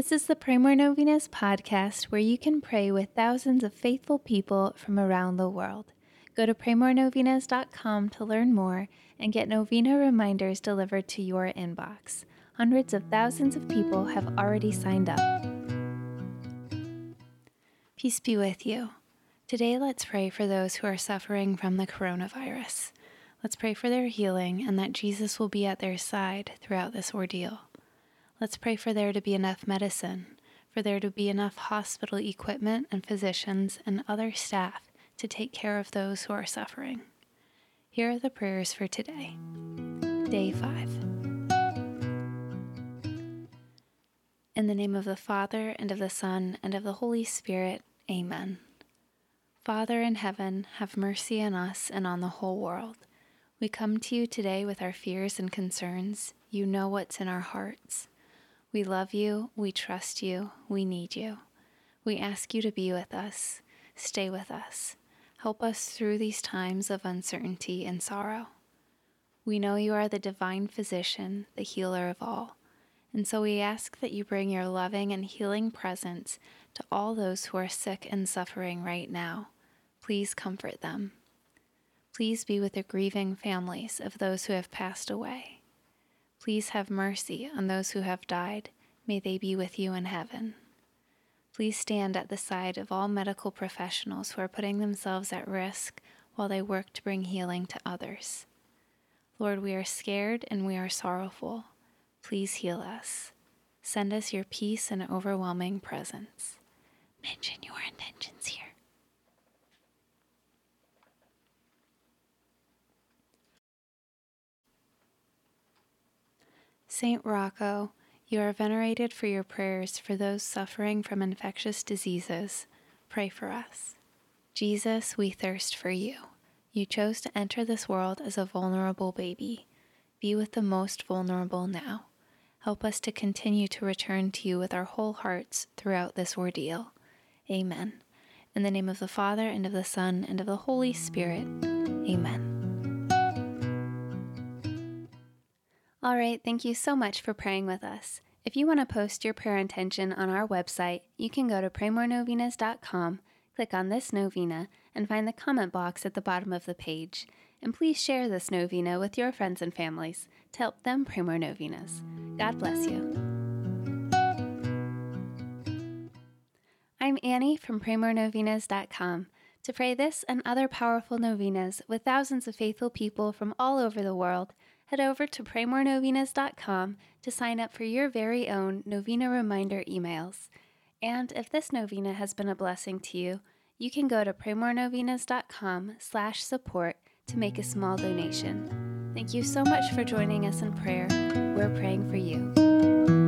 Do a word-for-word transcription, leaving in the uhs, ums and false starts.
This is the Pray More Novenas podcast, where you can pray with thousands of faithful people from around the world. Go to pray more novenas dot com to learn more and get novena reminders delivered to your inbox. Hundreds of thousands of people have already signed up. Peace be with you. Today, let's pray for those who are suffering from the coronavirus. Let's pray for their healing and that Jesus will be at their side throughout this ordeal. Let's pray for there to be enough medicine, for there to be enough hospital equipment and physicians and other staff to take care of those who are suffering. Here are the prayers for today. Day five. In the name of the Father, and of the Son, and of the Holy Spirit, Amen. Father in heaven, have mercy on us and on the whole world. We come to you today with our fears and concerns. You know what's in our hearts. We love you, we trust you, we need you. We ask you to be with us, stay with us, help us through these times of uncertainty and sorrow. We know you are the divine physician, the healer of all, and so we ask that you bring your loving and healing presence to all those who are sick and suffering right now. Please comfort them. Please be with the grieving families of those who have passed away. Please have mercy on those who have died. May they be with you in heaven. Please stand at the side of all medical professionals who are putting themselves at risk while they work to bring healing to others. Lord, we are scared and we are sorrowful. Please heal us. Send us your peace and overwhelming presence. Mention your intentions here. Saint Rocco, you are venerated for your prayers for those suffering from infectious diseases. Pray for us. Jesus, we thirst for you. You chose to enter this world as a vulnerable baby. Be with the most vulnerable now. Help us to continue to return to you with our whole hearts throughout this ordeal. Amen. In the name of the Father, and of the Son, and of the Holy Spirit. Amen. All right, thank you so much for praying with us. If you want to post your prayer intention on our website, you can go to pray more novenas dot com, click on this novena, and find the comment box at the bottom of the page. And please share this novena with your friends and families to help them pray more novenas. God bless you. I'm Annie from pray more novenas dot com. To pray this and other powerful novenas with thousands of faithful people from all over the world, head over to pray more novenas dot com to sign up for your very own novena reminder emails. And if this novena has been a blessing to you, you can go to pray more novenas dot com slash support to make a small donation. Thank you so much for joining us in prayer. We're praying for you.